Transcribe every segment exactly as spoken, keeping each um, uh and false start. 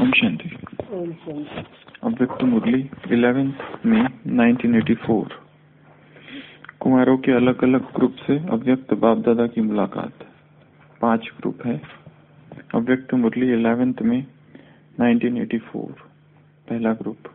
ओम शांति। अव्यक्त मुरली इलेवेंथ में नाइनटीन एटी फोर। कुमारों के अलग अलग ग्रुप से अव्यक्त बाप दादा की मुलाकात। पांच ग्रुप है। अव्यक्त मुरली इलेवेंथ में नाइनटीन एटी फोर। पहला ग्रुप,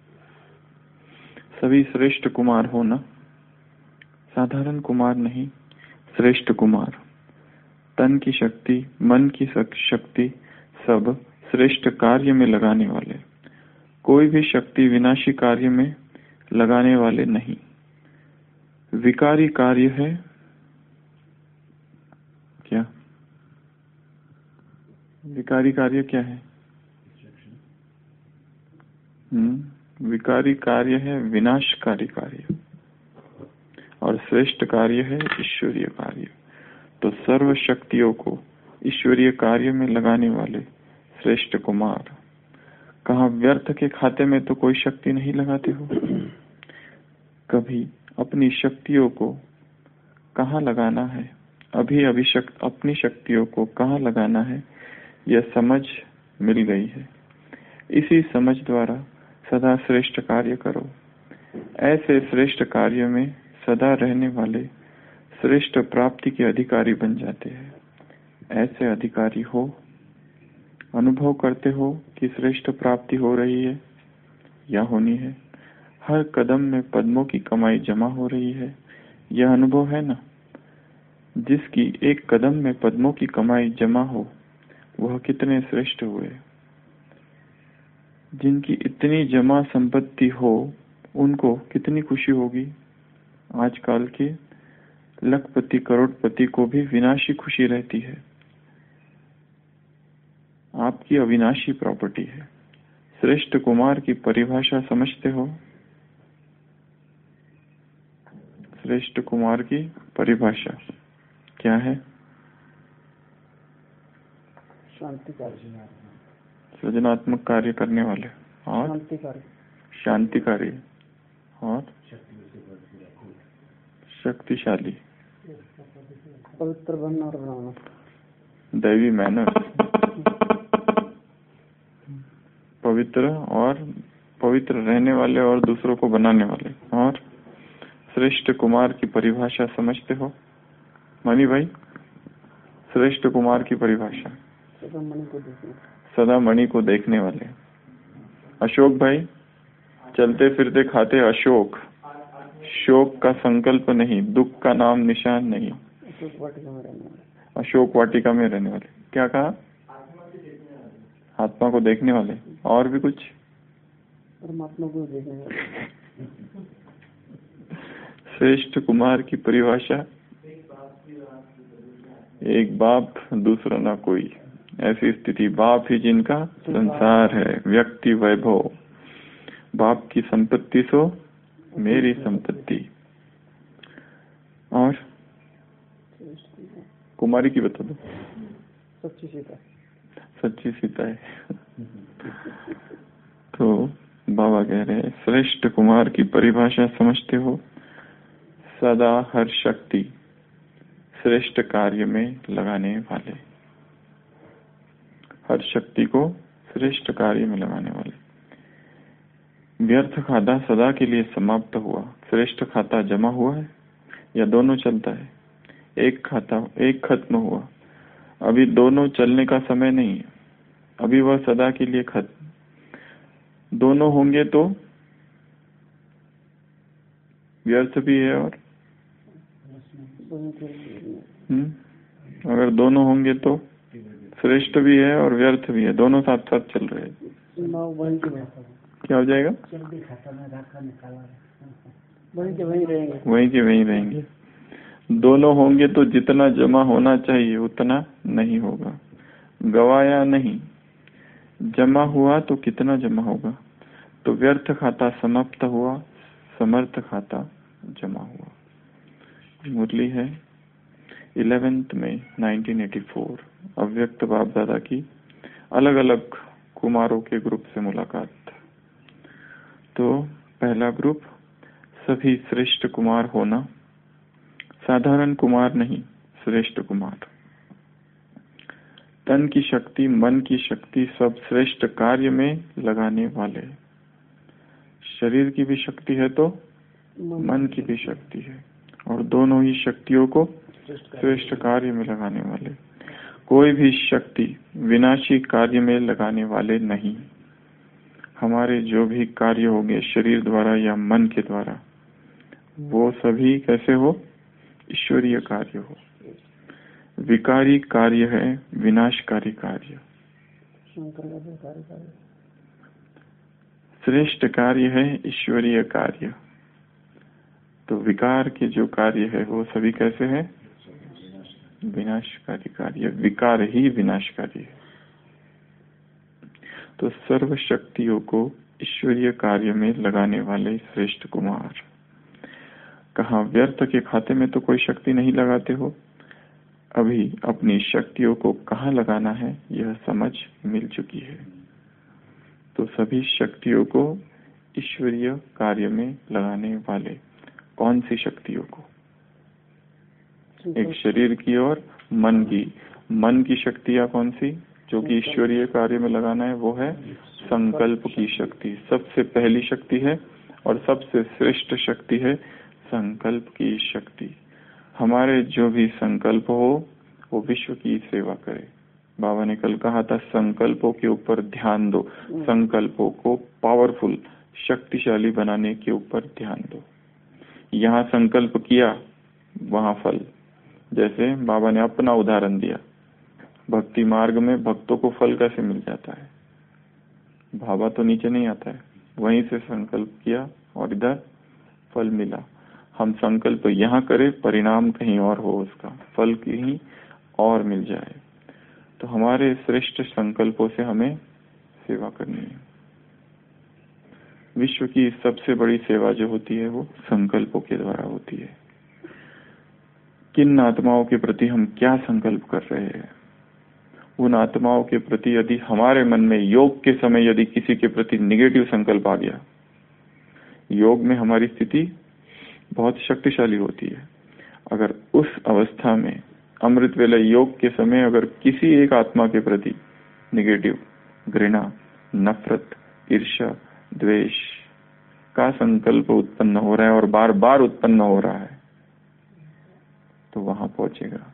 सभी श्रेष्ठ कुमार होना। साधारण कुमार नहीं, श्रेष्ठ कुमार। तन की शक्ति, मन की शक्ति सब श्रेष्ठ कार्य में लगाने वाले। कोई भी शक्ति विनाशी कार्य में लगाने वाले नहीं। विकारी कार्य है क्या? विकारी कार्य क्या है? हम्म विकारी कार्य है विनाशकारी कार्य, और श्रेष्ठ कार्य है ईश्वरीय कार्य। तो सर्व शक्तियों को ईश्वरीय कार्य में लगाने वाले श्रेष्ठ कुमार। कहाँ व्यर्थ के खाते में तो कोई शक्ति नहीं लगाते हो। कभी अपनी शक्तियों को कहाँ लगाना है, अभी अभी शक्त, अपनी शक्तियों को कहाँ लगाना है, यह समझ मिल गई है। इसी समझ द्वारा सदा श्रेष्ठ कार्य करो। ऐसे श्रेष्ठ कार्य में सदा रहने वाले श्रेष्ठ प्राप्ति के अधिकारी बन जाते हैं। ऐसे अधिकारी हो, अनुभव करते हो कि श्रेष्ठ प्राप्ति हो रही है या होनी है। हर कदम में पद्मों की कमाई जमा हो रही है, यह अनुभव है ना। जिसकी एक कदम में पद्मों की कमाई जमा हो, वह कितने श्रेष्ठ हुए। जिनकी इतनी जमा संपत्ति हो, उनको कितनी खुशी होगी। आजकल के लखपति करोड़पति को भी विनाशी खुशी रहती है। आपकी अविनाशी प्रॉपर्टी है। श्रेष्ठ कुमार की परिभाषा समझते हो? श्रेष्ठ कुमार की परिभाषा क्या है? सृजनात्मक कार्य करने वाले और शांतिकारी और शक्तिशाली, पवित्र बनना और बनाना, दैवी मैनर, पवित्र और पवित्र रहने वाले और दूसरों को बनाने वाले। और श्रेष्ठ कुमार की परिभाषा समझते हो मणि भाई? श्रेष्ठ कुमार की परिभाषा सदा मणि को देखने, सदा मणि को देखने वाले। अशोक भाई, चलते फिरते खाते अशोक। शोक का संकल्प नहीं, दुख का नाम निशान नहीं। अशोक वाटिका में रहने वाले। अशोक वाटिका में रहने वाले। क्या कहा? आत्मा को देखने वाले। और भी कुछ? परमात्मा को देखने वाले। श्रेष्ठ कुमार की परिभाषा, एक बाप दूसरा ना कोई। ऐसी स्थिति, बाप ही जिनका संसार है। व्यक्ति वैभव, बाप की संपत्ति सो मेरी संपत्ति। और कुमारी की बता दो। सच्ची सीता, सच्ची सीता है। तो बाबा कह रहे हैं, श्रेष्ठ कुमार की परिभाषा समझते हो? सदा हर शक्ति श्रेष्ठ कार्य में लगाने वाले। हर शक्ति को श्रेष्ठ कार्य में लगाने वाले। व्यर्थ खाता सदा के लिए समाप्त हुआ, श्रेष्ठ खाता जमा हुआ है या दोनों चलता है? एक खाता एक खत्म हुआ, अभी दोनों चलने का समय नहीं है। अभी वह सदा के लिए खत्म। दोनों होंगे तो व्यर्थ भी है और हम्म अगर दोनों होंगे तो श्रेष्ठ भी है और व्यर्थ भी है। दोनों साथ साथ चल रहे हैं। क्या हो जाएगा? वहीं के वहीं रहेंगे, वहीं के वहीं रहेंगे। दोनों होंगे तो जितना जमा होना चाहिए उतना नहीं होगा। गवाया नहीं, जमा हुआ तो कितना जमा होगा। तो व्यर्थ खाता समाप्त हुआ, समर्थ खाता जमा हुआ। मुरली है इलेवेंथ में नाइनटीन एटी फोर। अव्यक्त बाप दादा की अलग अलग कुमारों के ग्रुप से मुलाकात। तो पहला ग्रुप, सभी श्रेष्ठ कुमार होना। साधारण कुमार नहीं, श्रेष्ठ कुमार। तन की शक्ति, मन की शक्ति सब श्रेष्ठ कार्य में लगाने वाले। शरीर की भी शक्ति है तो मन की भी शक्ति है, और दोनों ही शक्तियों को श्रेष्ठ कार्य में लगाने वाले। कोई भी शक्ति विनाशी कार्य में लगाने वाले नहीं। हमारे जो भी कार्य होंगे शरीर द्वारा या मन के द्वारा, वो सभी कैसे हो? ईश्वरीय कार्य हो। विकारी कार्य है विनाशकारी कार्य। श्रेष्ठ कार्य है ईश्वरीय कार्य। तो विकार के जो कार्य है वो सभी कैसे है? विनाशकारी कार्य। विकार ही विनाशकारी है। तो सर्व शक्तियों को ईश्वरीय कार्य में लगाने वाले श्रेष्ठ कुमार। कहाँ व्यर्थ के खाते में तो कोई शक्ति नहीं लगाते हो। अभी अपनी शक्तियों को कहाँ लगाना है यह समझ मिल चुकी है। तो सभी शक्तियों को ईश्वरीय कार्य में लगाने वाले। कौन सी शक्तियों को? एक शरीर की और मन की। मन की शक्तियाँ कौन सी जो कि ईश्वरीय कार्य में लगाना है? वो है संकल्प की शक्ति। सबसे पहली शक्ति है और सबसे श्रेष्ठ शक्ति है संकल्प की शक्ति। हमारे जो भी संकल्प हो वो विश्व की सेवा करे। बाबा ने कल कहा था संकल्पों के ऊपर ध्यान दो, संकल्पों को पावरफुल शक्तिशाली बनाने के ऊपर ध्यान दो। यहाँ संकल्प किया वहाँ फल। जैसे बाबा ने अपना उदाहरण दिया, भक्ति मार्ग में भक्तों को फल कैसे मिल जाता है? भावा तो नीचे नहीं आता है, वहीं से संकल्प किया और इधर फल मिला। हम संकल्प यहाँ करें, परिणाम कहीं और हो, उसका फल कहीं और मिल जाए। तो हमारे श्रेष्ठ संकल्पों से हमें सेवा करनी है। विश्व की सबसे बड़ी सेवा जो होती है वो संकल्पों के द्वारा होती है। किन आत्माओं के प्रति हम क्या संकल्प कर रहे हैं? उन आत्माओं के प्रति यदि हमारे मन में योग के समय यदि किसी के प्रति निगेटिव संकल्प आ गया, योग में हमारी स्थिति बहुत शक्तिशाली होती है। अगर उस अवस्था में अमृत वेला योग के समय अगर किसी एक आत्मा के प्रति निगेटिव घृणा, नफरत, ईर्ष्या, द्वेष का संकल्प उत्पन्न हो रहा है और बार बार उत्पन्न हो रहा है, तो वहां पहुंचेगा।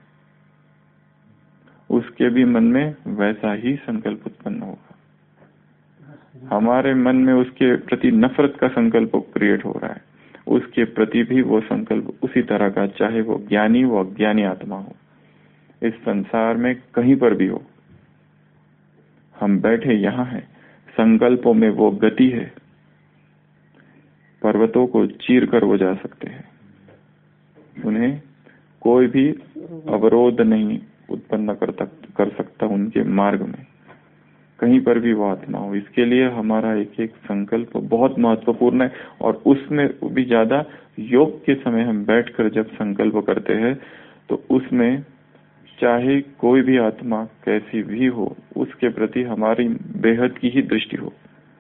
उसके भी मन में वैसा ही संकल्प उत्पन्न होगा। हमारे मन में उसके प्रति नफरत का संकल्प क्रिएट हो रहा है, उसके प्रति भी वो संकल्प उसी तरह का, चाहे वो ज्ञानी वो अज्ञानी आत्मा हो, इस संसार में कहीं पर भी हो। हम बैठे यहाँ हैं, संकल्पों में वो गति है, पर्वतों को चीर कर वो जा सकते हैं। उन्हें कोई भी अवरोध नहीं उत्पन्न कर, कर सकता उनके मार्ग में, कहीं पर भी वो आत्मा हो। इसके लिए हमारा एक एक संकल्प बहुत महत्वपूर्ण है। और उसमें भी ज्यादा योग के समय हम बैठकर जब संकल्प करते हैं तो उसमें चाहे कोई भी आत्मा कैसी भी हो, उसके प्रति हमारी बेहद की ही दृष्टि हो,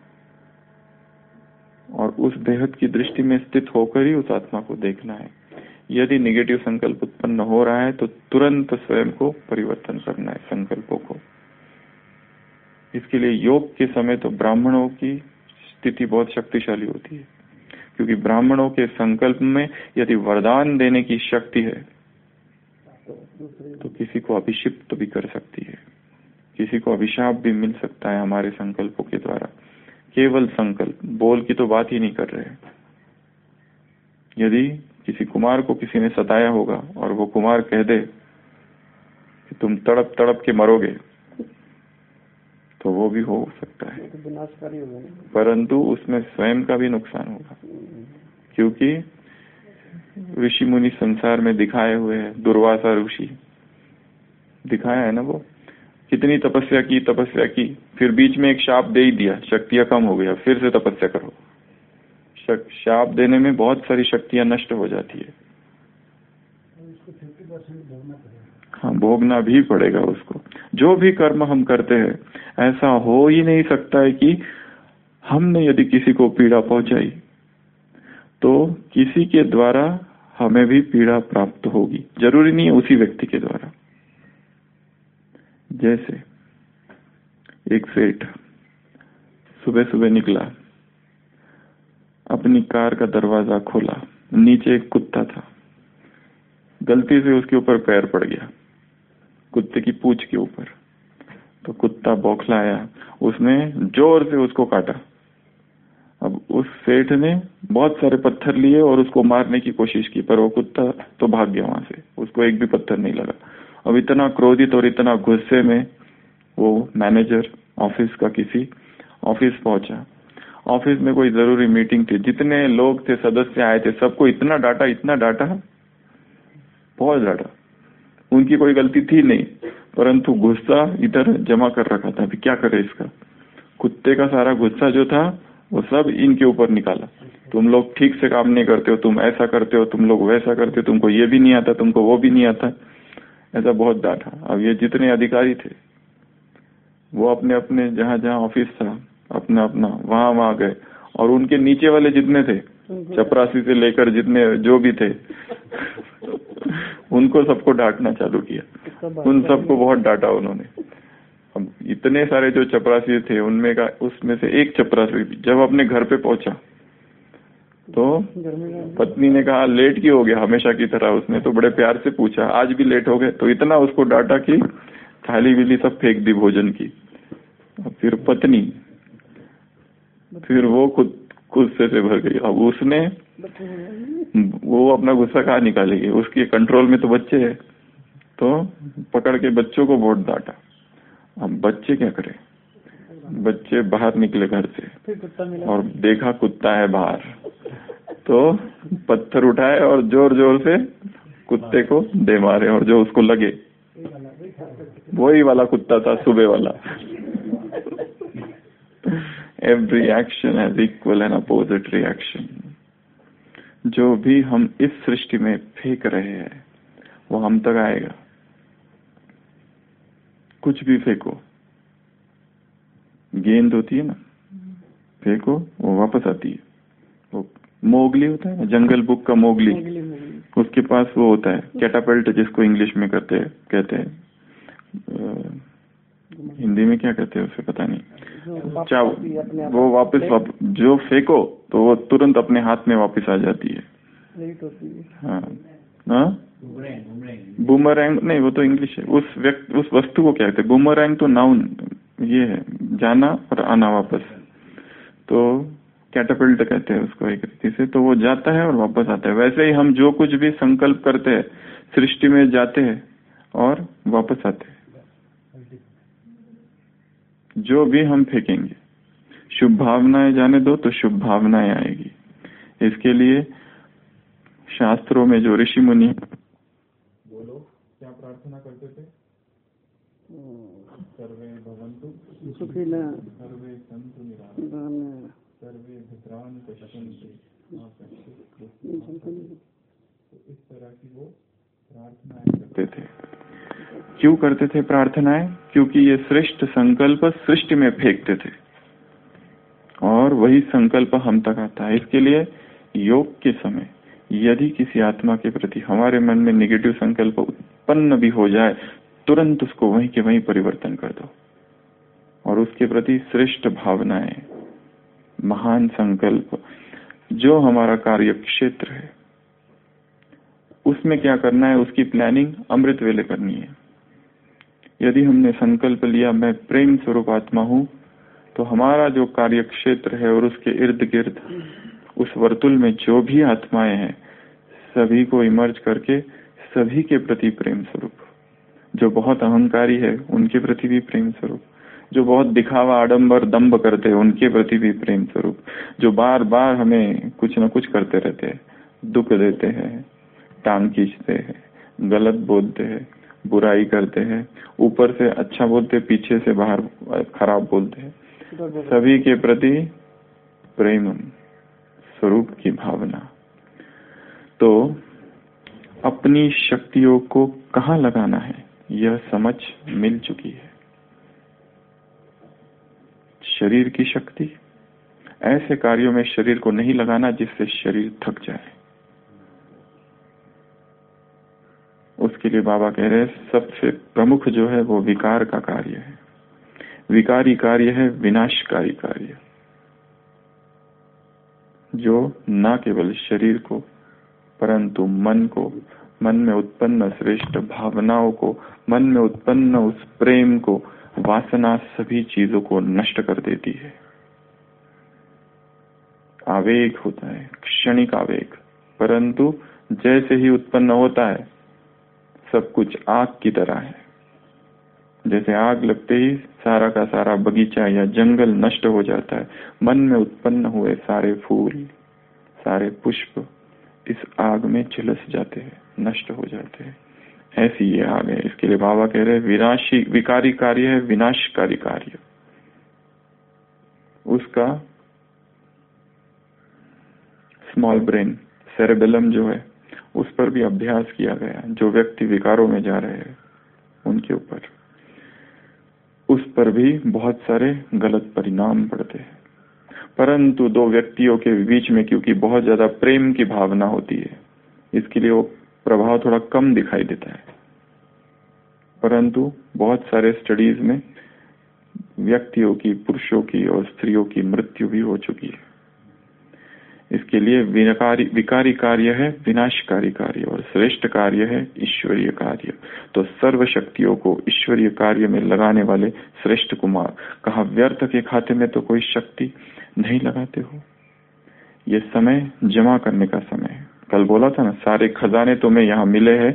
और उस बेहद की दृष्टि में स्थित होकर ही उस आत्मा को देखना है। यदि निगेटिव संकल्प उत्पन्न हो रहा है तो तुरंत स्वयं को परिवर्तन करना है संकल्पों को। इसके लिए योग के समय तो ब्राह्मणों की स्थिति बहुत शक्तिशाली होती है, क्योंकि ब्राह्मणों के संकल्प में यदि वरदान देने की शक्ति है तो किसी को अभिषिक्त भी कर सकती है, किसी को अभिशाप भी मिल सकता है हमारे संकल्पों के द्वारा। केवल संकल्प, बोल की तो बात ही नहीं कर रहे। यदि किसी कुमार को किसी ने सताया होगा और वो कुमार कह दे कि तुम तड़प तड़प के मरोगे, तो वो भी हो सकता है, परंतु उसमें स्वयं का भी नुकसान होगा। क्योंकि ऋषि मुनि संसार में दिखाए हुए हैं, दुर्वासा ऋषि दिखाया है ना, वो कितनी तपस्या की तपस्या की फिर बीच में एक शाप दे ही दिया, शक्तियां कम हो गया, फिर से तपस्या करो। शाप देने में बहुत सारी शक्तियां नष्ट हो जाती है। हाँ, भोगना भी पड़ेगा उसको। जो भी कर्म हम करते हैं, ऐसा हो ही नहीं सकता है कि हमने यदि किसी को पीड़ा पहुंचाई तो किसी के द्वारा हमें भी पीड़ा प्राप्त होगी। जरूरी नहीं है उसी व्यक्ति के द्वारा। जैसे एक सेठ सुबह सुबह निकला, अपनी कार का दरवाजा खोला, नीचे एक कुत्ता था, गलती से उसके ऊपर पैर पड़ गया, कुत्ते की पूंछ के ऊपर। तो कुत्ता बौखलाया, उसने जोर से उसको काटा। अब उस सेठ ने बहुत सारे पत्थर लिए और उसको मारने की कोशिश की, पर वो कुत्ता तो भाग गया वहां से, उसको एक भी पत्थर नहीं लगा। अब इतना क्रोधित और इतना गुस्से में वो मैनेजर ऑफिस का किसी ऑफिस पहुंचा। ऑफिस में कोई जरूरी मीटिंग थी, जितने लोग थे सदस्य आए थे, सबको इतना डांटा इतना डांटा बहुत डांटा। उनकी कोई गलती थी नहीं, परंतु गुस्सा इधर जमा कर रखा था। अभी क्या करे इसका? कुत्ते का सारा गुस्सा जो था वो सब इनके ऊपर निकाला। तुम लोग ठीक से काम नहीं करते हो, तुम ऐसा करते हो, तुम लोग वैसा करते हो, तुमको ये भी नहीं आता, तुमको वो भी नहीं आता, ऐसा बहुत डांटा। अब ये जितने अधिकारी थे वो अपने अपने जहां जहां ऑफिस था अपना अपना वहां वहां गए, और उनके नीचे वाले जितने थे, चपरासी से लेकर जितने जो भी थे उनको सबको डांटना चालू किया। उन सबको बहुत डांटा उन्होंने। अब इतने सारे जो चपरासी थे उनमें का उसमें से एक चपरासी जब अपने घर पे पहुंचा तो पत्नी ने कहा लेट क्यों हो गया हमेशा की तरह? उसने तो बड़े प्यार से पूछा, आज भी लेट हो गए? तो इतना उसको डांटा कि थाली विली सब फेंक दी भोजन की। फिर पत्नी, फिर वो खुद गुस्से से भर गई। अब उसने वो अपना गुस्सा कहाँ निकालेगी, उसके कंट्रोल में तो बच्चे है, तो पकड़ के बच्चों को बहुत डांटा। अब बच्चे क्या करें? बच्चे बाहर निकले घर से और देखा कुत्ता है बाहर, तो पत्थर उठाए और जोर जोर से कुत्ते को दे मारे, और जो उसको लगे वही वाला कुत्ता था सुबह वाला। Every action has equal and opposite reaction. जो भी हम इस सृष्टि में फेंक रहे हैं वो हम तक आएगा। कुछ भी फेंको, गेंद होती है ना, फेंको वो वापस आती है। वो मोगली होता है ना, जंगल बुक का मोगली, उसके पास वो होता है कैटापल्ट, जिसको इंग्लिश में कहते हैं कहते हैं हिंदी में क्या कहते हैं उसे पता नहीं। चाहे वो वापस वाप, जो फेंको तो वो तुरंत अपने हाथ में वापस आ जाती है। हाँ हाँ, बूमरैंग नहीं, वो तो इंग्लिश है। उस व्यक्ति उस वस्तु को क्या कहते हैं? बूमरैंग तो नाउन ये है, जाना और आना वापस। तो कैटापल्ट कहते हैं उसको एक रीति से। तो वो जाता है और वापस आता है। वैसे ही हम जो कुछ भी संकल्प करते हैं सृष्टि में जाते हैं और वापस आते हैं। जो भी हम फेंकेंगे, शुभ भावनाएं जाने दो तो शुभ भावनाएं आएगी। इसके लिए शास्त्रों में जो ऋषि मुनि बोलो क्या प्रार्थना करते थे? सर्वे भवन्तु सुखिनः, सर्वे सन्तु निरामयाः, सर्वे भद्राणि पश्यन्तु मा कश्चित्। तो इस तरह की वो प्रार्थनाएं करते थे। क्यों करते थे प्रार्थनाएं? क्योंकि ये श्रेष्ठ संकल्प सृष्टि में फेंकते थे और वही संकल्प हम तक आता है। इसके लिए योग के समय यदि किसी आत्मा के प्रति हमारे मन में नेगेटिव संकल्प उत्पन्न भी हो जाए, तुरंत उसको वहीं के वहीं परिवर्तन कर दो और उसके प्रति श्रेष्ठ भावनाएं, महान संकल्प, जो हमारा कार्य क्षेत्र है उसमें क्या करना है, उसकी प्लानिंग अमृत वेले करनी है। यदि हमने संकल्प लिया मैं प्रेम स्वरूप आत्मा हूं, तो हमारा जो कार्य क्षेत्र है और उसके इर्द गिर्द उस वर्तुल में जो भी आत्माएं हैं सभी को इमर्ज करके सभी के प्रति प्रेम स्वरूप, जो बहुत अहंकारी है उनके प्रति भी प्रेम स्वरूप, जो बहुत दिखावा आडंबर दंभ करते हैं उनके प्रति भी प्रेम स्वरूप, जो बार बार हमें कुछ न कुछ करते रहते हैं, दुख देते हैं, टांग खींचते हैं, गलत बोलते हैं, बुराई करते हैं, ऊपर से अच्छा बोलते पीछे से बाहर खराब बोलते हैं, सभी के प्रति प्रेम स्वरूप की भावना। तो अपनी शक्तियों को कहाँ लगाना है यह समझ मिल चुकी है। शरीर की शक्ति, ऐसे कार्यों में शरीर को नहीं लगाना जिससे शरीर थक जाए। उसके लिए बाबा कह रहे हैं सबसे प्रमुख जो है वो विकार का कार्य है। विकारी कार्य है विनाशकारी कार्य, जो न केवल शरीर को परंतु मन को, मन में उत्पन्न श्रेष्ठ भावनाओं को, मन में उत्पन्न उस प्रेम को, वासना, सभी चीजों को नष्ट कर देती है। आवेग होता है, क्षणिक आवेग, परंतु जैसे ही उत्पन्न होता है सब कुछ आग की तरह है। जैसे आग लगते ही सारा का सारा बगीचा या जंगल नष्ट हो जाता है, मन में उत्पन्न हुए सारे फूल, सारे पुष्प इस आग में झुलस जाते हैं, नष्ट हो जाते हैं। ऐसी ये आग है। इसके लिए बाबा कह रहे हैं विनाशी विकारी कार्य है विनाशकारी कार्य। उसका स्मॉल ब्रेन, सेरेबेलम जो है, उस पर भी अभ्यास किया गया। जो व्यक्ति विकारों में जा रहे हैं उनके ऊपर, उस पर भी बहुत सारे गलत परिणाम पड़ते हैं। परंतु दो व्यक्तियों के बीच में क्योंकि बहुत ज्यादा प्रेम की भावना होती है, इसके लिए वो प्रभाव थोड़ा कम दिखाई देता है। परंतु बहुत सारे स्टडीज में व्यक्तियों की, पुरुषों की और स्त्रियों की मृत्यु भी हो चुकी है। इसके लिए विकारी विकारी कार्य है विनाशकारी कार्य और श्रेष्ठ कार्य है ईश्वरीय कार्य। तो सर्व शक्तियों को ईश्वरीय कार्य में लगाने वाले श्रेष्ठ कुमार। कहा व्यर्थ के खाते में तो कोई शक्ति नहीं लगाते हो, ये समय जमा करने का समय है। कल बोला था ना, सारे खजाने तुम्हें यहाँ मिले हैं,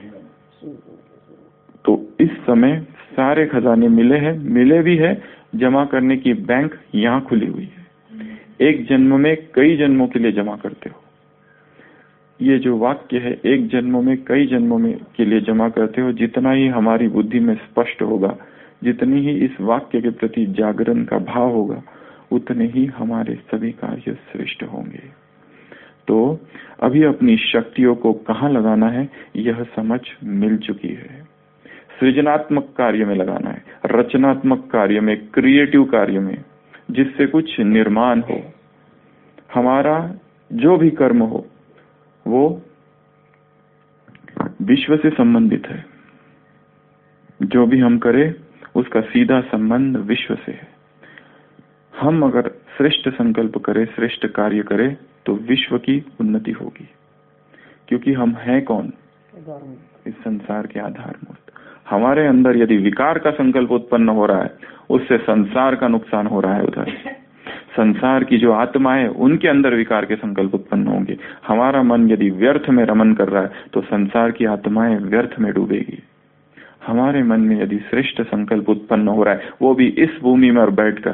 तो इस समय सारे खजाने मिले हैं, मिले भी है, जमा करने की बैंक यहाँ खुली हुई है। एक जन्म में कई जन्मों के लिए जमा करते हो। ये जो वाक्य है, एक जन्मों में कई जन्मों में के लिए जमा करते हो। जितना ही हमारी बुद्धि में स्पष्ट होगा, जितनी ही इस वाक्य के प्रति जागरण का भाव होगा, उतने ही हमारे सभी कार्य श्रेष्ठ होंगे। तो अभी अपनी शक्तियों को कहाँ लगाना है यह समझ मिल चुकी है। सृजनात्मक कार्य में लगाना है, रचनात्मक कार्य में, क्रिएटिव कार्य में, जिससे कुछ निर्माण हो। हमारा जो भी कर्म हो वो विश्व से संबंधित है। जो भी हम करें उसका सीधा संबंध विश्व से है। हम अगर श्रेष्ठ संकल्प करें, श्रेष्ठ कार्य करें, तो विश्व की उन्नति होगी। क्योंकि हम हैं कौन? इस संसार के आधारभूत। हमारे अंदर यदि विकार का संकल्प उत्पन्न हो रहा है, उससे संसार का नुकसान हो रहा है। उधर संसार की जो आत्मा है, उनके अंदर विकार के संकल्प उत्पन्न होंगे। हमारा मन यदि व्यर्थ में रमन कर रहा है, तो संसार की आत्माएं व्यर्थ में डूबेगी। हमारे मन में यदि श्रेष्ठ संकल्प उत्पन्न हो रहा है, वो भी इस भूमि में बैठकर,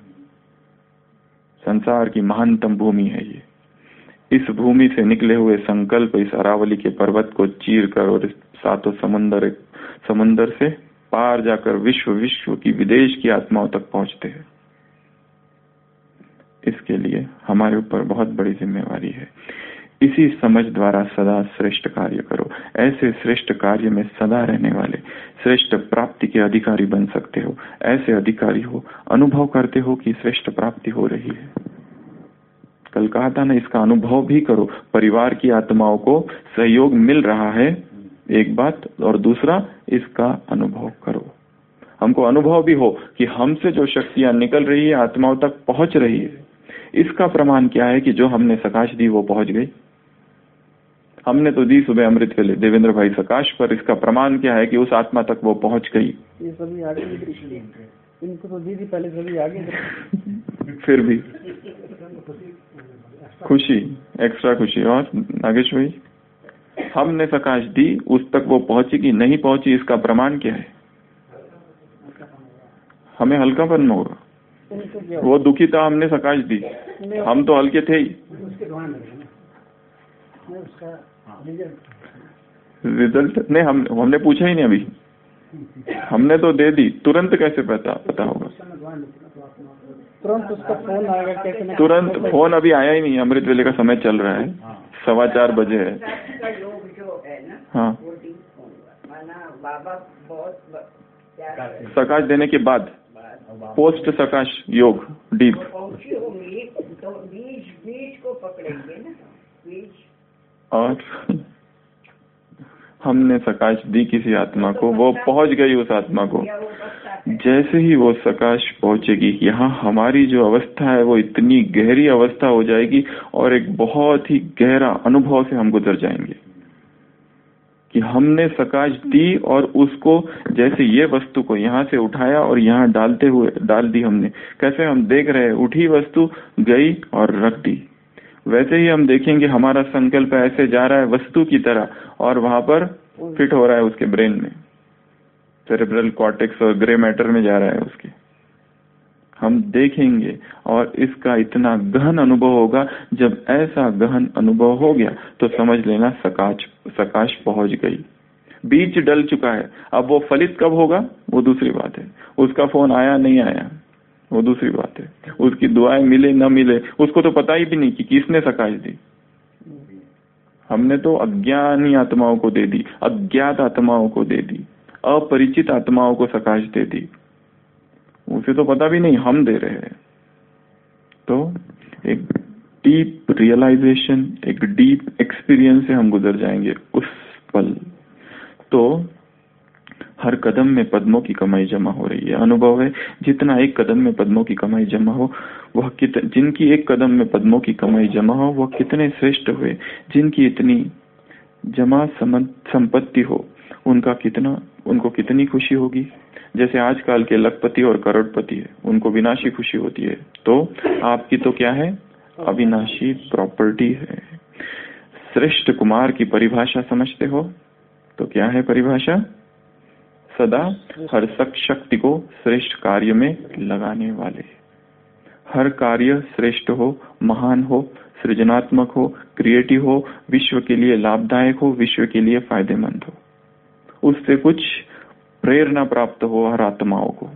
संसार की महानतम भूमि है ये, इस भूमि से निकले हुए संकल्प इस अरावली के पर्वत को चीर कर और सातों समुन्दर समुन्दर से पार जाकर विश्व विश्व की विदेश की आत्माओं तक पहुंचते हैं। इसके लिए हमारे ऊपर बहुत बड़ी जिम्मेवारी है। इसी समझ द्वारा सदा श्रेष्ठ कार्य करो। ऐसे श्रेष्ठ कार्य में सदा रहने वाले श्रेष्ठ प्राप्ति के अधिकारी बन सकते हो। ऐसे अधिकारी हो, अनुभव करते हो कि श्रेष्ठ प्राप्ति हो रही है। कल कहा था ना, इसका अनुभव भी करो। परिवार की आत्माओं को सहयोग मिल रहा है, एक बात, और दूसरा इसका अनुभव करो। हमको अनुभव भी हो कि हमसे जो शक्तियां निकल रही है आत्माओं तक पहुंच रही है। इसका प्रमाण क्या है कि जो हमने सकाश दी वो पहुंच गई। हमने तो दी सुबह अमृत के लिए देवेंद्र भाई सकाश पर, इसका प्रमाण क्या है कि उस आत्मा तक वो पहुंच गई। ये सभी आगे इनको तो दी थी पहले, सभी आगे फिर भी खुशी, एक्स्ट्रा खुशी। और नागेश भाई, हमने सकाश दी, उस तक वो पहुंची कि नहीं पहुंची, इसका प्रमाण क्या है? हमें हल्कापन होगा। वो दुखी था, हमने सकाश दी, हम तो हल्के थे ही। रिजल्ट नहीं, हम हमने पूछा ही नहीं अभी, हमने तो दे दी। तुरंत कैसे पता पता होगा? तुरंत उसका फोन आएगा कैसे? तुरंत फोन अभी आया ही नहीं। अमृत वेले का समय चल रहा है, सवा चार बजे है। हाँ, सकाश देने के बाद, पोस्ट सकाश योग डीप, तो बीज बीज को पकड़ेंगे ना, बीज। और हमने सकाश दी किसी आत्मा को, वो पहुंच गई उस आत्मा को। जैसे ही वो सकाश पहुंचेगी, यहाँ हमारी जो अवस्था है वो इतनी गहरी अवस्था हो जाएगी और एक बहुत ही गहरा अनुभव से हम गुजर जाएंगे कि हमने सकाश दी और उसको, जैसे ये वस्तु को यहाँ से उठाया और यहाँ डालते हुए डाल दी हमने, कैसे हम देख रहे हैं उठी वस्तु गई और रख दी, वैसे ही हम देखेंगे हमारा संकल्प ऐसे जा रहा है वस्तु की तरह और वहां पर फिट हो रहा है उसके ब्रेन में, सेरेब्रल कॉर्टेक्स और ग्रे मैटर में जा रहा है उसके। हम देखेंगे और इसका इतना गहन अनुभव होगा। जब ऐसा गहन अनुभव हो गया तो समझ लेना सकाश सकाश पहुंच गई, बीज डल चुका है। अब वो फलित कब होगा वो दूसरी बात है, उसका फोन आया नहीं आया वो दूसरी बात है, उसकी दुआएं मिले न मिले उसको तो पता ही भी नहीं कि किसने सकाश दी। हमने तो अज्ञानी आत्माओं को दे दी, अज्ञात आत्माओं को दे दी, अपरिचित आत्माओं को सकाश दे दी, उसे तो पता भी नहीं हम दे रहे हैं। तो एक डीप रियलाइजेशन, एक डीप एक्सपीरियंस से हम गुजर जाएंगे उस पल। तो हर कदम में पद्मों की कमाई जमा हो रही है। अनुभव है जितना एक कदम में पद्मों की कमाई जमा हो वह कित जिनकी एक कदम में पद्मों की कमाई जमा हो वह कितने श्रेष्ठ हुए, जिनकी इतनी जमा संपत्ति हो उनका कितना उनको कितनी खुशी होगी। जैसे आजकल के लखपति और करोड़पति है, उनको विनाशी खुशी होती है, तो आपकी तो क्या है, अविनाशी प्रॉपर्टी है। श्रेष्ठ कुमार की परिभाषा समझते हो तो क्या है परिभाषा? सदा हर शक्ति को श्रेष्ठ कार्य में लगाने वाले। हर कार्य श्रेष्ठ हो, महान हो, सृजनात्मक हो, क्रिएटिव हो, विश्व के लिए लाभदायक हो, विश्व के लिए फायदेमंद हो, उससे कुछ प्रेरणा प्राप्त हो हर आत्माओं को।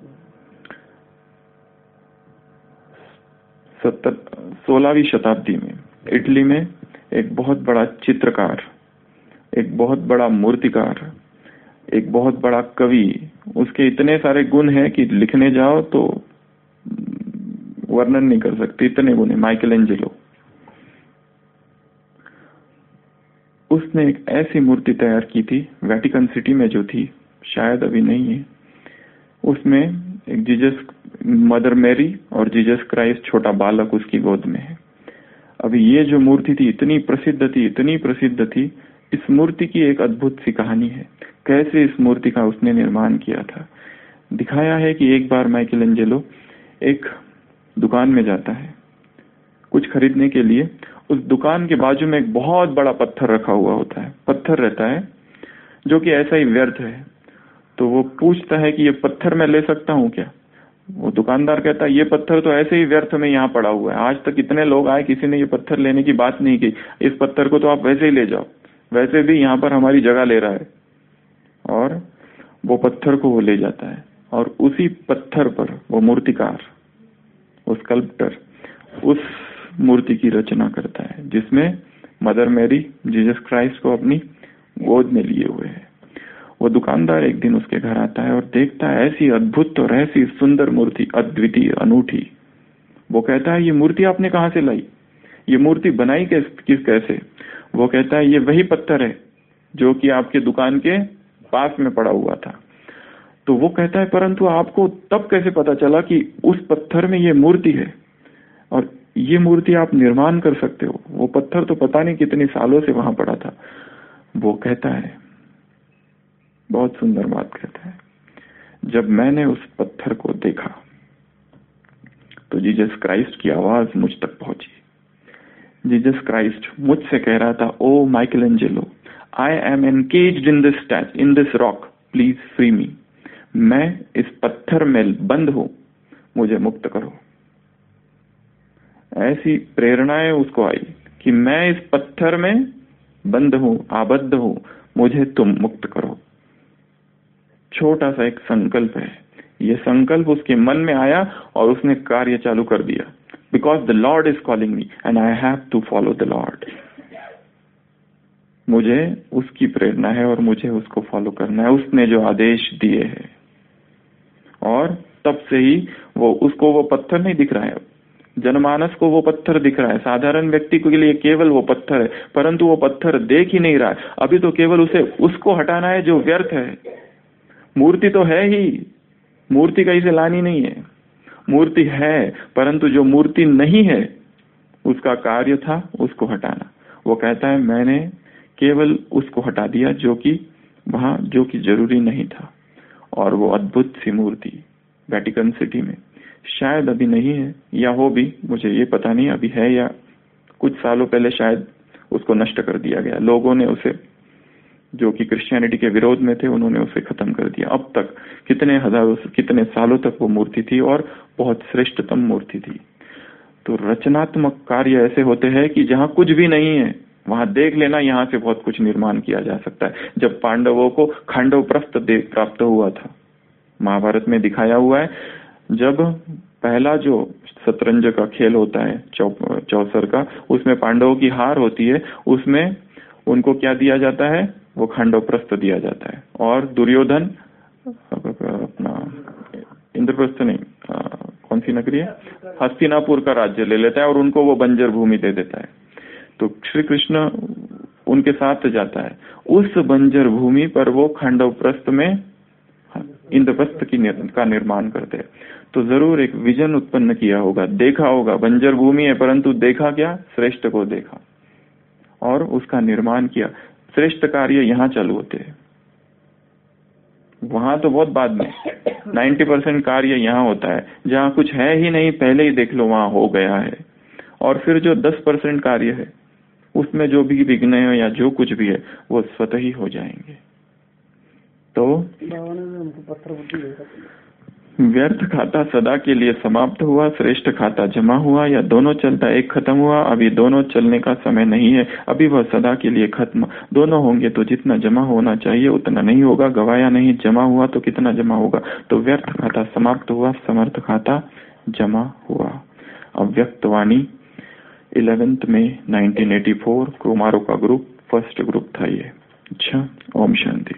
सत्तर सोलहवीं शताब्दी में इटली में एक बहुत बड़ा चित्रकार, एक बहुत बड़ा मूर्तिकार, एक बहुत बड़ा कवि, उसके इतने सारे गुण हैं कि लिखने जाओ तो वर्णन नहीं कर सकते, इतने गुण है। माइकल एंजेलो, उसने एक ऐसी मूर्ति तैयार की थी वेटिकन सिटी में जो थी, शायद अभी नहीं है। उसमें एक जीसस, मदर मैरी और जीसस क्राइस्ट छोटा बालक उसकी गोद में है। अभी ये जो मूर्ति थी इतनी प्रसिद्ध थी, इतनी प्रसिद्ध थी। इस मूर्ति की एक अद्भुत सी कहानी है, कैसे इस मूर्ति का उसने निर्माण किया था। दिखाया है कि एक बार माइकल एंजेलो एक दुकान में जाता है कुछ खरीदने के लिए। उस दुकान के बाजू में एक बहुत बड़ा पत्थर रखा हुआ होता है, पत्थर रहता है जो कि ऐसा ही व्यर्थ है। तो वो पूछता है कि ये पत्थर मैं ले सकता हूँ क्या? वो दुकानदार कहता है ये पत्थर तो ऐसे ही व्यर्थ में यहाँ पड़ा हुआ है, आज तक इतने लोग आए किसी ने ये पत्थर लेने की बात नहीं की, इस पत्थर को तो आप वैसे ही ले जाओ, वैसे भी यहाँ पर हमारी जगह ले रहा है। और वो पत्थर को वो ले जाता है और उसी पत्थर पर वो मूर्तिकार, वो स्कल्प्टर उस मूर्ति की रचना करता है जिसमें मदर मैरी जीसस क्राइस्ट को अपनी गोद में लिए हुए है। वो दुकानदार एक दिन उसके घर आता है और देखता है ऐसी अद्भुत और ऐसी सुंदर मूर्ति, अद्वितीय, अनूठी। वो कहता है ये मूर्ति आपने कहाँ से लाई, ये मूर्ति बनाई किस किस कैसे? वो कहता है ये वही पत्थर है जो कि आपके दुकान के पास में पड़ा हुआ था। तो वो कहता है परंतु आपको तब कैसे पता चला कि उस पत्थर में ये मूर्ति है और ये मूर्ति आप निर्माण कर सकते हो? वो पत्थर तो पता नहीं कितने सालों से वहां पड़ा था। वो कहता है, बहुत सुंदर बात कहता है, जब मैंने उस पत्थर को देखा तो जीसस क्राइस्ट की आवाज मुझ तक पहुंची। जीसस क्राइस्ट मुझसे कह रहा था, oh Michelangelo, I am encaged in this statue in this rock, please free me. मैं इस पत्थर में बंद हूं, मुझे मुक्त करो। ऐसी प्रेरणाएं उसको आई कि मैं इस पत्थर में बंद हूं, आबद्ध हूं, मुझे तुम मुक्त करो। छोटा सा एक संकल्प है, ये संकल्प उसके मन में आया और उसने कार्य चालू कर दिया। Because the Lord is calling me and I have to follow the Lord. मुझे उसकी प्रेरणा है और मुझे उसको फॉलो करना है, उसने जो आदेश दिए हैं। और तब से ही वो उसको वो पत्थर नहीं दिख रहा है, जनमानस को वो पत्थर दिख रहा है, साधारण व्यक्ति के लिए केवल वो पत्थर है, परंतु वो पत्थर देख ही नहीं रहा है। अभी तो केवल उसे उसको हटाना है जो व्यर्थ है। मूर्ति तो है ही, मूर्ति कहीं से लानी नहीं है, मूर्ति है, परंतु जो मूर्ति नहीं है उसका कार्य था उसको हटाना। वो कहता है मैंने केवल उसको हटा दिया जो कि वहां जो कि जरूरी नहीं था। और वो अद्भुत सी मूर्ति वेटिकन सिटी में शायद अभी नहीं है, या हो भी, मुझे ये पता नहीं अभी है या कुछ सालों पहले शायद उसको नष्ट कर दिया गया। लोगों ने उसे, जो कि क्रिश्चियनिटी के विरोध में थे, उन्होंने उसे खत्म कर दिया। अब तक कितने हजारों कितने सालों तक वो मूर्ति थी और बहुत श्रेष्ठतम मूर्ति थी। तो रचनात्मक कार्य ऐसे होते हैं कि जहां कुछ भी नहीं है वहां देख लेना, यहाँ से बहुत कुछ निर्माण किया जा सकता है। जब पांडवों को खांडव प्रस्थ प्राप्त हुआ था, महाभारत में दिखाया हुआ है, जब पहला जो शतरंज का खेल होता है चौ, चौसर का, उसमें पांडवों की हार होती है, उसमें उनको क्या दिया जाता है, वो खांडव प्रस्थ दिया जाता है। और दुर्योधन अपना इंद्रप्रस्थ नहीं, आ, कौन सी नगरी है, हस्तिनापुर का राज्य ले लेता है और उनको वो बंजर भूमि दे देता है। तो श्री कृष्ण उनके साथ जाता है, उस बंजर भूमि पर वो खांडव प्रस्थ में इंद्रप्रस्थ की निर, का निर्माण करते हैं। तो जरूर एक विजन उत्पन्न किया होगा, देखा होगा बंजर भूमि है, परंतु देखा क्या, श्रेष्ठ को देखा और उसका निर्माण किया। श्रेष्ठ कार्य यहाँ चालू होते हैं, वहां तो बहुत बाद में। नब्बे परसेंट कार्य यहाँ होता है, जहाँ कुछ है ही नहीं पहले ही देख लो वहां हो गया है। और फिर जो दस परसेंट कार्य है उसमें जो भी विघ्न है या जो कुछ भी है वो स्वतः ही हो जाएंगे। तो व्यर्थ खाता सदा के लिए समाप्त हुआ, श्रेष्ठ खाता जमा हुआ, या दोनों चलता एक खत्म हुआ। अभी दोनों चलने का समय नहीं है, अभी वह सदा के लिए खत्म। दोनों होंगे तो जितना जमा होना चाहिए उतना नहीं होगा, गवाया नहीं, जमा हुआ तो कितना जमा होगा। तो व्यर्थ खाता समाप्त हुआ, समर्थ खाता जमा हुआ। अव्यक्तवाणी इलेवेंथ में नाइनटीन एटी फोर कुमारों का ग्रुप, फर्स्ट ग्रुप था ये। अच्छा, ओम शांति।